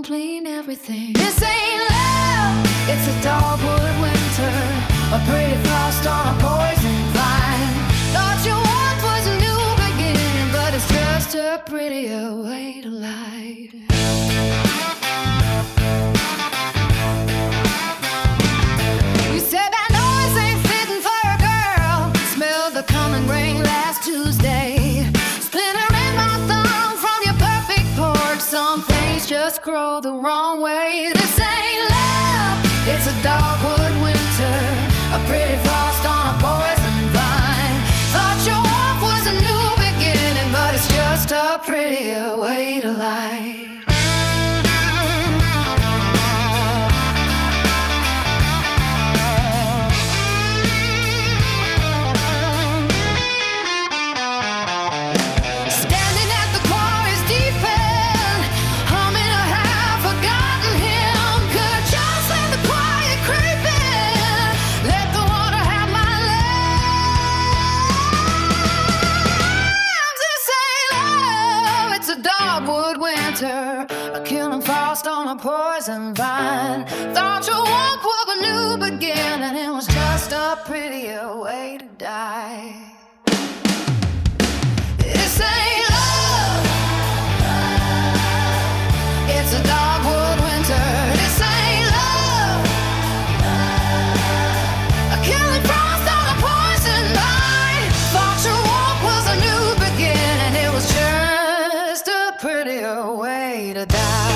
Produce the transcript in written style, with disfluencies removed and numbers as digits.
clean everything. This ain't love, it's a dogwood winter, a pretty frost on a poison vine. Thought your warmth was a new beginning, but it's just a prettier way to lie. You said that noise ain't fitting for a girl. Smelled the coming rain last Tuesday. Splintering my thumb from your perfect porch. Some things just grow the wrong way. This ain't love, it's a dogwood winter, a pretty frost on a poison vine. Thought your warmth was a new beginning, but it's just a prettier way to lie. A killing frost on a poison vine. Thought your walk was a new beginning, it was just a prettier way to die. This ain't love, it's a dogwood winter. This ain't love, a killing frost on a poison vine. Thought your walk was a new beginning, it was just a prettier way to die.